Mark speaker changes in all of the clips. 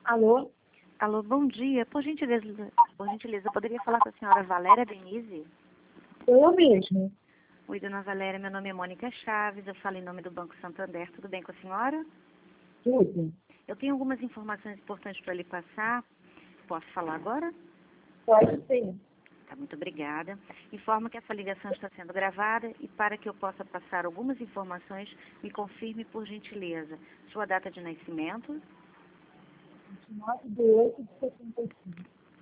Speaker 1: Alô?
Speaker 2: Alô, bom dia. Por gentileza, poderia falar com a senhora Valéria Denise?
Speaker 1: Eu mesmo.
Speaker 2: Oi, dona Valéria, meu nome é Mônica Chaves, eu falo em nome do Banco Santander. Tudo bem com a senhora?
Speaker 1: Tudo.
Speaker 2: Eu tenho algumas informações importantes para lhe passar. Posso falar agora?
Speaker 1: Pode ser.
Speaker 2: Tá, muito obrigada. Informo que essa ligação está sendo gravada e para que eu possa passar algumas informações, me confirme, por gentileza, sua data de nascimento,
Speaker 1: 29/8/75.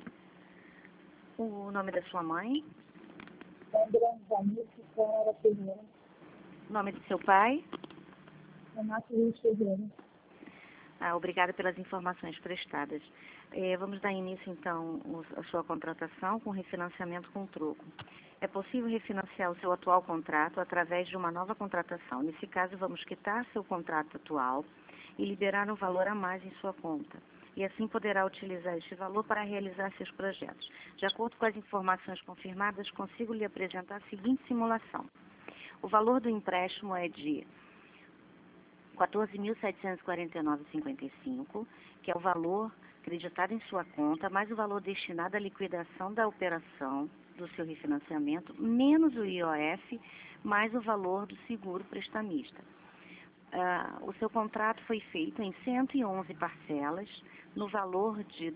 Speaker 2: o nome da sua mãe,
Speaker 1: Sandra Vanessa Câmara Ferreira.
Speaker 2: o nome do seu pai.
Speaker 1: Renato Luiz Ferreira.
Speaker 2: Obrigada pelas informações prestadas. Vamos dar início, então, à sua contratação com refinanciamento com troco. É possível refinanciar o seu atual contrato através de uma nova contratação. Nesse caso, vamos quitar seu contrato atual e liberar um valor a mais em sua conta. E assim poderá utilizar este valor para realizar seus projetos. De acordo com as informações confirmadas, consigo lhe apresentar a seguinte simulação. O valor do empréstimo é de R$ 14.749,55, que é o valor acreditado em sua conta, mais o valor destinado à liquidação da operação do seu refinanciamento, menos o IOF, mais o valor do seguro prestamista. O seu contrato foi feito em 111 parcelas, no valor de R$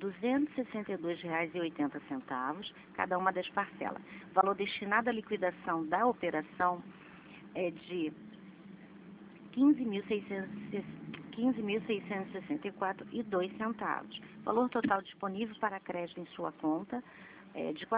Speaker 2: 262,80, cada uma das parcelas. O valor destinado à liquidação da operação é de R$ 15.664,02. Valor total disponível para crédito em sua conta é de R$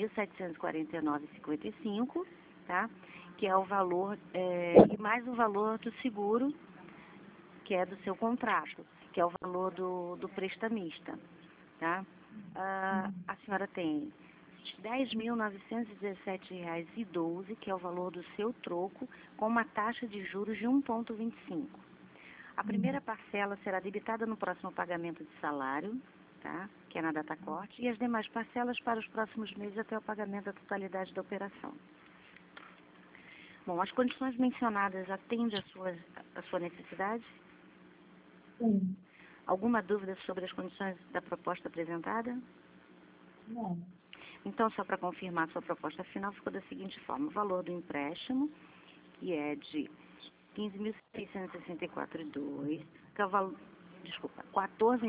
Speaker 2: 14.749,55, tá? Que é o valor, e mais o valor do seguro, que é do seu contrato, que é o valor do prestamista, tá? A senhora tem R$ 10.917,12, que é o valor do seu troco, com uma taxa de juros de 1,25. A primeira parcela será debitada no próximo pagamento de salário, tá? Que é na data corte, e as demais parcelas para os próximos meses até o pagamento da totalidade da operação. Bom, as condições mencionadas atendem a sua necessidade?
Speaker 1: Sim.
Speaker 2: Alguma dúvida sobre as condições da proposta apresentada?
Speaker 1: Não.
Speaker 2: Então, só para confirmar, sua proposta final ficou da seguinte forma: o valor do empréstimo, que é de R$ 15.664,02, que é o valor, desculpa, R$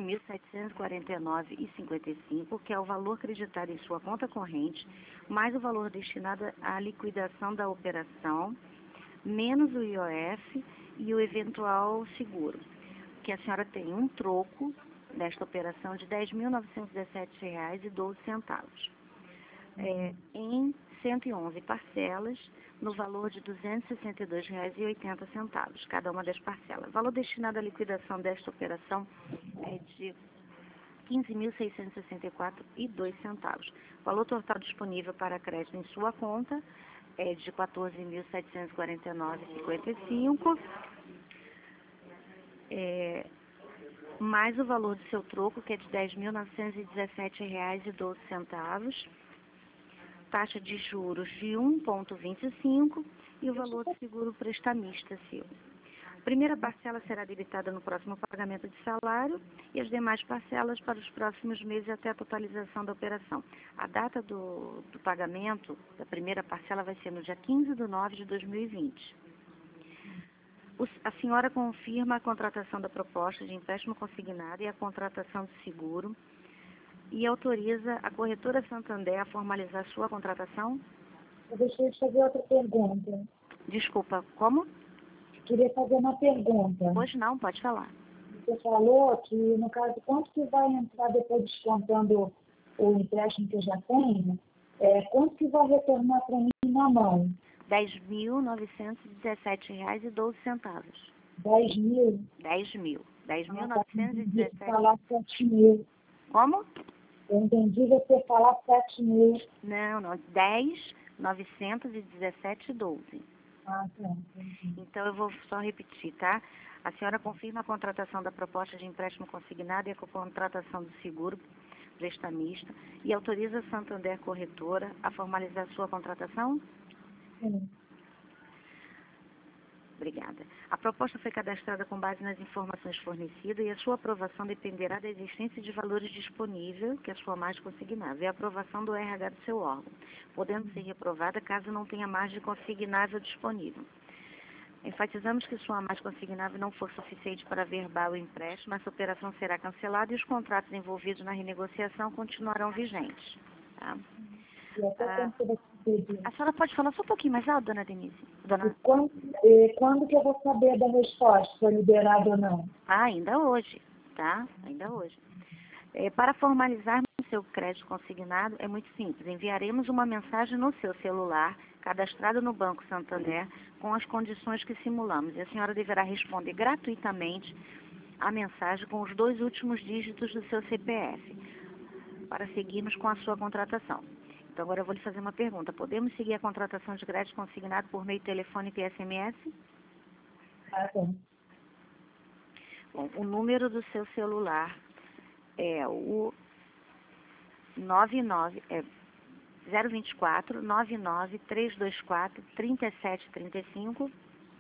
Speaker 2: 14.749,55, que é o valor acreditado em sua conta corrente, mais o valor destinado à liquidação da operação, menos o IOF e o eventual seguro, que a senhora tem um troco nesta operação de R$ 10.917,12. Em 111 parcelas, no valor de R$ 262,80, cada uma das parcelas. O valor destinado à liquidação desta operação é de R$ 15.664,02. O valor total disponível para crédito em sua conta é de R$ 14.749,55, mais o valor do seu troco, que é de R$ 10.917,12, taxa de juros de 1,25 e o valor do seguro prestamista seu. A primeira parcela será debitada no próximo pagamento de salário e as demais parcelas para os próximos meses até a totalização da operação. A data do pagamento da primeira parcela vai ser no dia 15/9/2020. A senhora confirma a contratação da proposta de empréstimo consignado e a contratação de seguro e autoriza a corretora Santander a formalizar sua contratação?
Speaker 1: Eu gostaria de fazer outra pergunta.
Speaker 2: Desculpa, como?
Speaker 1: Queria fazer uma pergunta.
Speaker 2: Pois não, pode falar.
Speaker 1: Você falou que, no caso, quanto que vai entrar depois descontando o empréstimo que eu já tenho, quanto que vai retornar para mim na mão?
Speaker 2: R$ 10.917,12.
Speaker 1: 10 mil?
Speaker 2: 10 mil.
Speaker 1: Você
Speaker 2: 10.917.
Speaker 1: falar 7 mil.
Speaker 2: Como?
Speaker 1: Eu entendi você falar 7 mil.
Speaker 2: Não. 10.917,12.
Speaker 1: Ah, tá. Entendi.
Speaker 2: Então, eu vou só repetir, tá? A senhora confirma a contratação da proposta de empréstimo consignado e a contratação do seguro prestamista e autoriza a Santander Corretora a formalizar sua contratação?
Speaker 1: Sim.
Speaker 2: Obrigada. A proposta foi cadastrada com base nas informações fornecidas e a sua aprovação dependerá da existência de valores disponíveis, que é a sua margem consignável, e a aprovação do RH do seu órgão, podendo ser reprovada caso não tenha margem consignável disponível. Enfatizamos que sua margem consignável não for suficiente para averbar o empréstimo, essa operação será cancelada e os contratos envolvidos na renegociação continuarão vigentes. Tá?
Speaker 1: E até quando você vai saber
Speaker 2: A senhora pode falar só um pouquinho mais alto, dona Denise? Dona...
Speaker 1: quando que eu vou saber da resposta, se foi liberado ou não?
Speaker 2: Ainda hoje, tá? Ainda hoje. Para formalizarmos o seu crédito consignado, é muito simples. Enviaremos uma mensagem no seu celular, cadastrado no Banco Santander, com as condições que simulamos. E a senhora deverá responder gratuitamente a mensagem com os 2 últimos dígitos do seu CPF, para seguirmos com a sua contratação. Então, agora eu vou lhe fazer uma pergunta. Podemos seguir a contratação de crédito consignado por meio telefônico e SMS?
Speaker 1: Ah, tá.
Speaker 2: Bom, o número do seu celular é o 024 99 324 3735.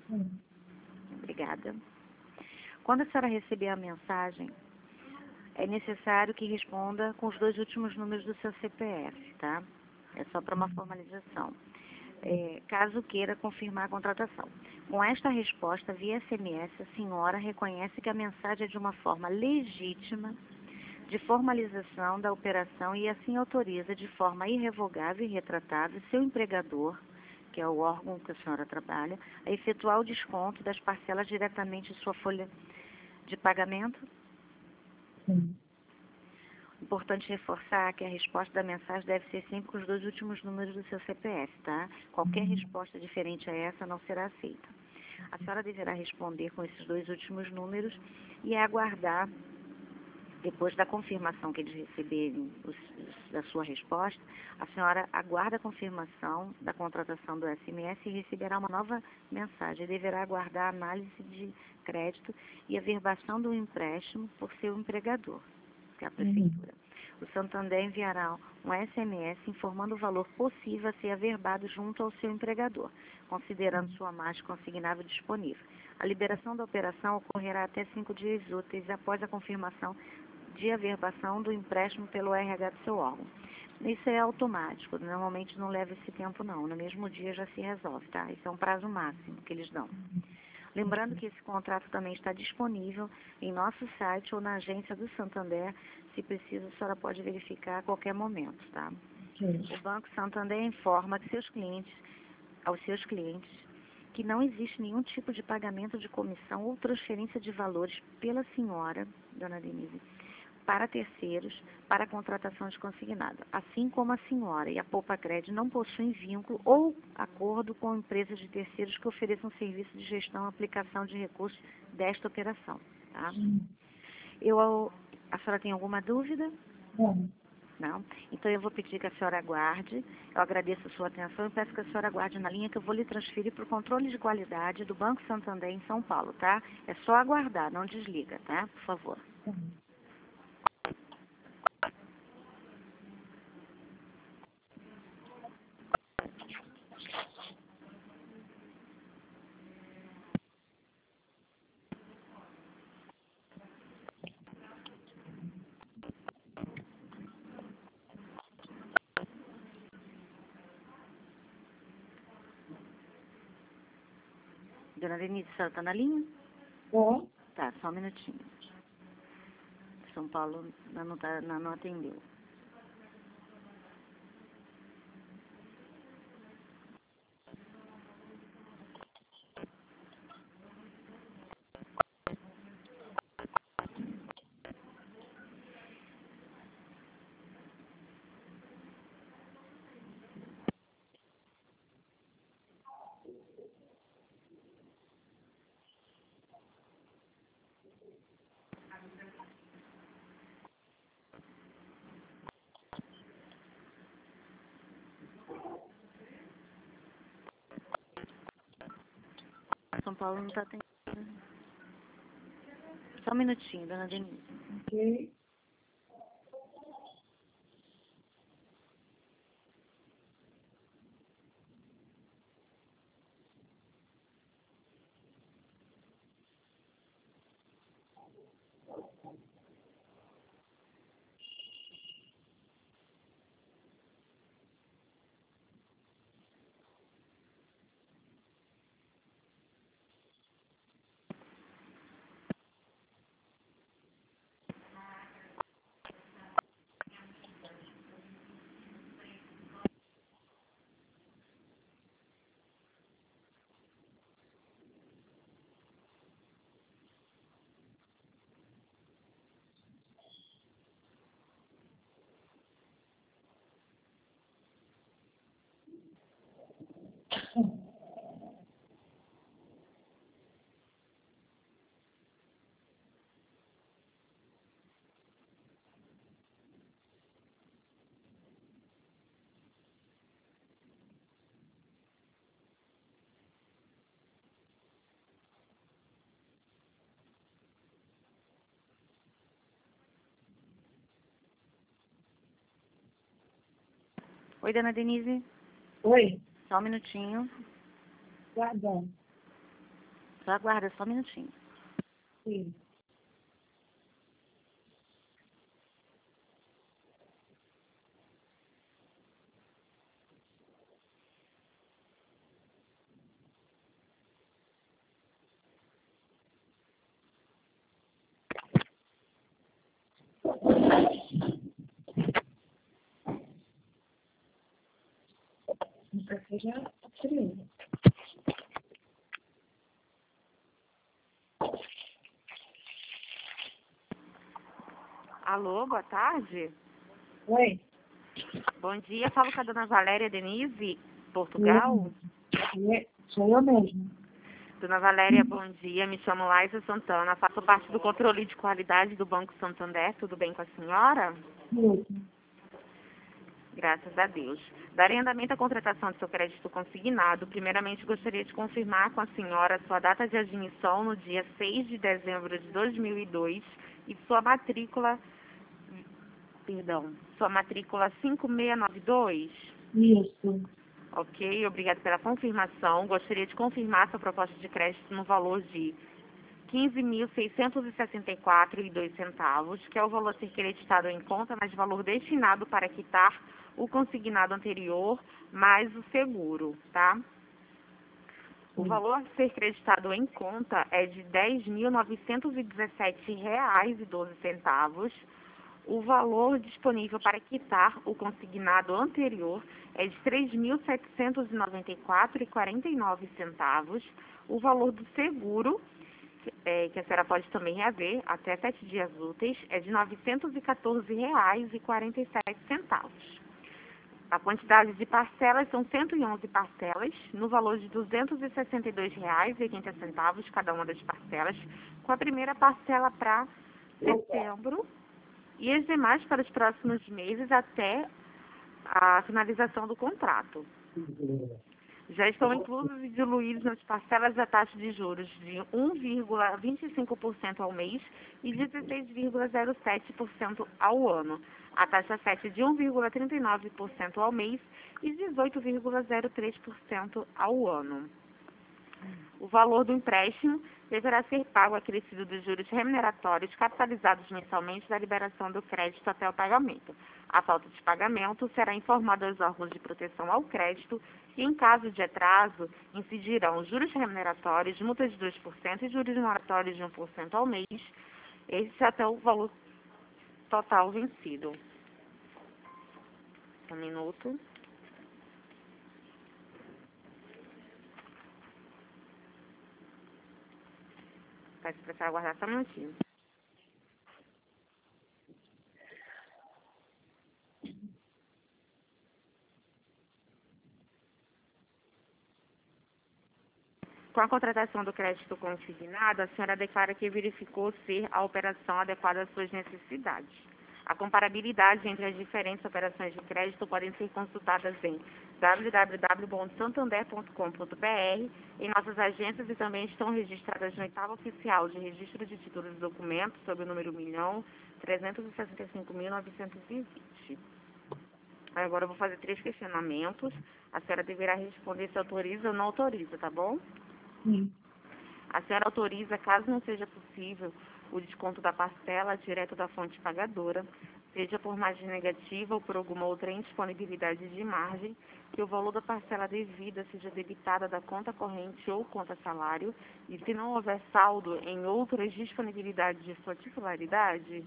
Speaker 2: Obrigada. Quando a senhora receber a mensagem, é necessário que responda com os 2 últimos números do seu CPF, tá? É só para uma formalização. Caso queira confirmar a contratação. Com esta resposta via SMS, a senhora reconhece que a mensagem é de uma forma legítima de formalização da operação e assim autoriza de forma irrevogável e retratável seu empregador, que é o órgão que a senhora trabalha, a efetuar o desconto das parcelas diretamente em sua folha de pagamento.
Speaker 1: Sim.
Speaker 2: Importante reforçar que a resposta da mensagem deve ser sempre com os 2 últimos números do seu CPF, tá? Qualquer resposta diferente a essa não será aceita. A senhora deverá responder com esses 2 últimos números e aguardar, depois da confirmação que eles receberem da sua resposta, a senhora aguarda a confirmação da contratação do SMS e receberá uma nova mensagem. Deverá aguardar a análise de crédito e a averbação do empréstimo por seu empregador, que é a prefeitura. O Santander enviará um SMS informando o valor possível a ser averbado junto ao seu empregador, considerando sua margem consignável disponível. A liberação da operação ocorrerá até 5 dias úteis após a confirmação de averbação do empréstimo pelo RH do seu órgão. Isso é automático, normalmente não leva esse tempo não, no mesmo dia já se resolve, tá? Isso é um prazo máximo que eles dão. Lembrando que esse contrato também está disponível em nosso site ou na agência do Santander. Se precisa, a senhora pode verificar a qualquer momento, tá?
Speaker 1: Sim.
Speaker 2: O Banco Santander informa aos seus clientes que não existe nenhum tipo de pagamento de comissão ou transferência de valores pela senhora, dona Denise, para terceiros, para a contratação de consignado, assim como a senhora e a Poupa Crédito não possuem vínculo ou acordo com empresas de terceiros que ofereçam serviço de gestão e aplicação de recursos desta operação. Tá? A senhora tem alguma dúvida?
Speaker 1: Não.
Speaker 2: Não? Então eu vou pedir que a senhora aguarde. Eu agradeço a sua atenção e peço que a senhora aguarde na linha que eu vou lhe transferir para o controle de qualidade do Banco Santander em São Paulo, tá? É só aguardar, não desliga, tá? Por favor. Dona Denise, a senhora está na linha?
Speaker 1: É?
Speaker 2: Tá, só um minutinho. São Paulo não atendeu. São Paulo não está atendendo. Só um minutinho, dona Denise.
Speaker 1: Ok.
Speaker 2: Oi, dona Denise.
Speaker 1: Oi,
Speaker 2: Só um minutinho.
Speaker 1: guardando.
Speaker 2: Só aguarda, só um minutinho.
Speaker 1: Sim. O café já está frio.
Speaker 2: Alô, boa tarde.
Speaker 1: Oi,
Speaker 2: Bom dia, falo com a dona Valéria Denise, Portugal.
Speaker 1: sou eu mesmo.
Speaker 2: Dona Valéria, bom dia. Me chamo Laisa Santana, faço parte do controle de qualidade do Banco Santander. Tudo bem com a senhora?
Speaker 1: Isso.
Speaker 2: Graças a Deus. Darei andamento à contratação de seu crédito consignado. Primeiramente, gostaria de confirmar com a senhora sua data de admissão no dia 6 de dezembro de 2002 e sua matrícula 5692.
Speaker 1: Isso.
Speaker 2: Ok, obrigada pela confirmação. Gostaria de confirmar sua proposta de crédito no valor de R$ 15.664,02, que é o valor a ser creditado em conta, mas valor destinado para quitar o consignado anterior mais o seguro, tá? O valor a ser creditado em conta é de R$ 10.917,12. O valor disponível para quitar o consignado anterior é de R$ 3.794,49. O valor do seguro, que a senhora pode também reaver até 7 dias úteis, é de R$ 914,47. A quantidade de parcelas são 111 parcelas, no valor de R$ 262,80 cada uma das parcelas, com a primeira parcela para setembro e as demais para os próximos meses até a finalização do contrato. Já estão inclusos e diluídos nas parcelas a taxa de juros de 1,25% ao mês e 16,07% ao ano. A taxa 7 de 1,39% ao mês e 18,03% ao ano. O valor do empréstimo deverá ser pago acrescido dos juros remuneratórios capitalizados mensalmente da liberação do crédito até o pagamento. A falta de pagamento será informada aos órgãos de proteção ao crédito e, em caso de atraso, incidirão juros remuneratórios, multa de 2% e juros moratórios de 1% ao mês, esse até o valor total vencido. Um minuto. Peço para você aguardar só um minutinho. Com a contratação do crédito consignado, a senhora declara que verificou ser a operação adequada às suas necessidades. A comparabilidade entre as diferentes operações de crédito podem ser consultadas em www.santander.com.br, em nossas agências e também estão registradas no oitavo oficial de registro de títulos e documentos sob o número 1.365.920. Agora eu vou fazer 3 questionamentos. A senhora deverá responder se autoriza ou não autoriza, tá bom?
Speaker 1: Sim.
Speaker 2: A senhora autoriza, caso não seja possível, o desconto da parcela direto da fonte pagadora, seja por margem negativa ou por alguma outra indisponibilidade de margem, que o valor da parcela devida seja debitada da conta corrente ou conta salário, e se não houver saldo em outras disponibilidades de sua titularidade?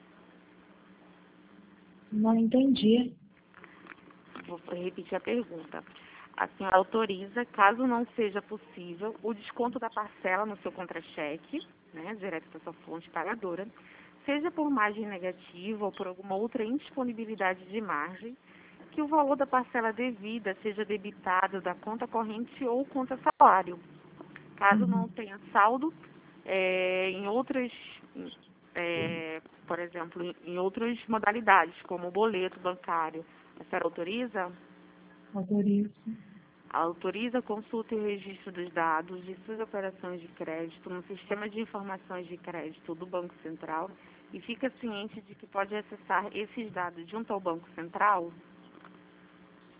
Speaker 1: Não entendi.
Speaker 2: Vou repetir a pergunta. A senhora autoriza, caso não seja possível, o desconto da parcela no seu contra-cheque, né, direto da sua fonte pagadora, seja por margem negativa ou por alguma outra indisponibilidade de margem, que o valor da parcela devida seja debitado da conta corrente ou conta salário. Caso não tenha saldo, em outras, por exemplo, em outras modalidades, como o boleto bancário, a senhora autoriza?
Speaker 1: Autorizo.
Speaker 2: Autoriza, consulta e registro dos dados de suas operações de crédito no Sistema de Informações de Crédito do Banco Central e fica ciente de que pode acessar esses dados junto ao Banco Central?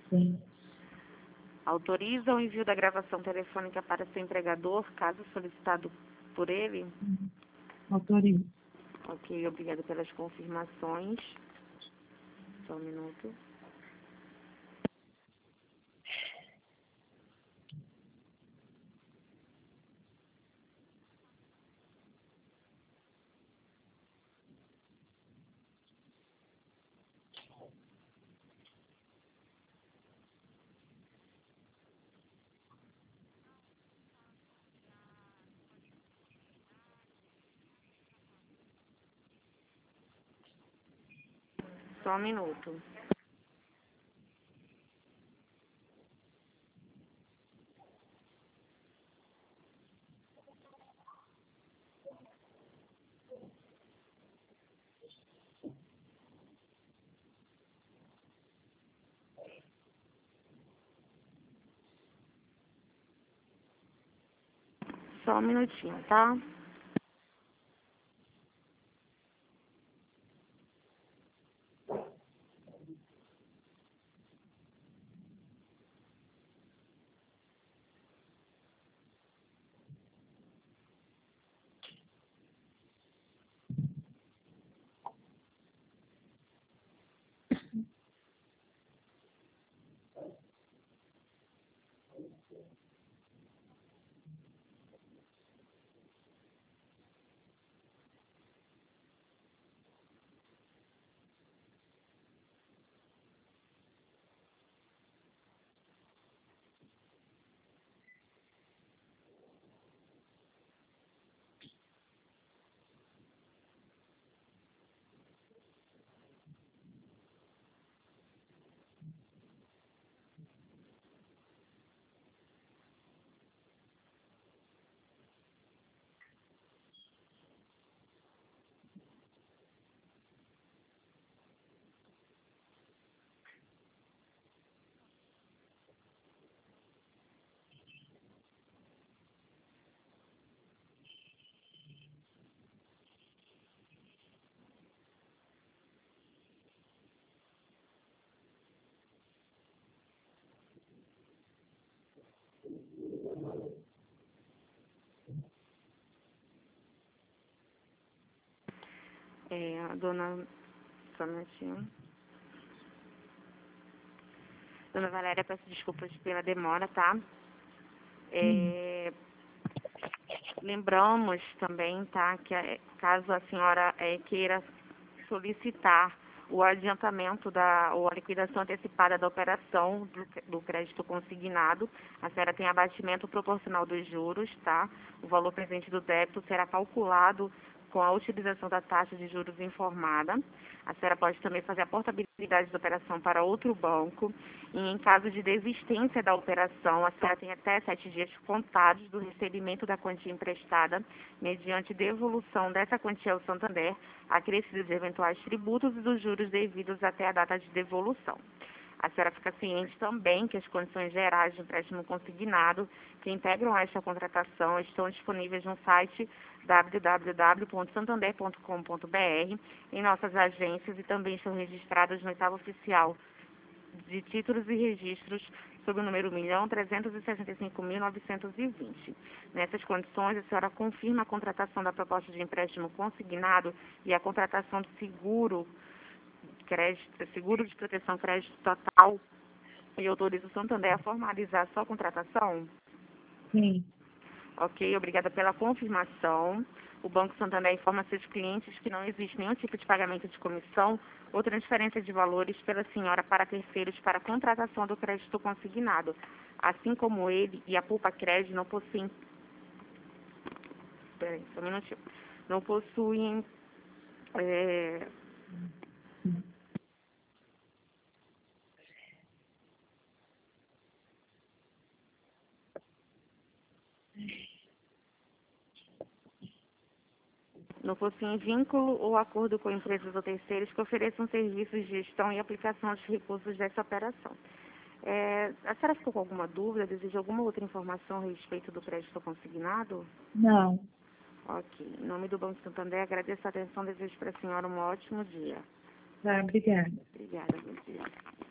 Speaker 1: Sim.
Speaker 2: Autoriza o envio da gravação telefônica para seu empregador, caso solicitado por ele?
Speaker 1: Autorizo.
Speaker 2: Ok, obrigada pelas confirmações. Só um minuto. Só um minuto. Só um minutinho, tá? Dona... Só um minutinho. Dona Valéria, peço desculpas pela demora, tá? Lembramos também, tá, que caso a senhora queira solicitar o adiantamento ou a liquidação antecipada da operação do crédito consignado, a senhora tem abatimento proporcional dos juros, tá? O valor presente do débito será calculado com a utilização da taxa de juros informada. A senhora pode também fazer a portabilidade da operação para outro banco. E em caso de desistência da operação, a senhora tem até 7 dias contados do recebimento da quantia emprestada, mediante devolução dessa quantia ao Santander, acrescido de eventuais tributos e dos juros devidos até a data de devolução. A senhora fica ciente também que as condições gerais de empréstimo consignado que integram esta contratação estão disponíveis no site www.santander.com.br, em nossas agências, e também estão registradas no Estado Oficial de Títulos e Registros sob o número 1.365.920. Nessas condições, a senhora confirma a contratação da proposta de empréstimo consignado e a contratação de seguro de proteção crédito total, e autoriza o Santander a formalizar a sua contratação?
Speaker 1: Sim.
Speaker 2: Ok, obrigada pela confirmação. O Banco Santander informa seus clientes que não existe nenhum tipo de pagamento de comissão ou transferência de valores pela senhora para terceiros para a contratação do crédito consignado. Assim como ele e a Poupa Crédito não possuem... Espera aí, só um minutinho. Não possuem... não possuem vínculo ou acordo com empresas ou terceiros que ofereçam serviços de gestão e aplicação dos recursos dessa operação. A senhora ficou com alguma dúvida? Deseja alguma outra informação a respeito do crédito consignado?
Speaker 1: Não.
Speaker 2: Ok. Em nome do Banco Santander, agradeço a atenção e desejo para a senhora um ótimo dia.
Speaker 1: Tá, obrigada.
Speaker 2: Obrigada, bom dia.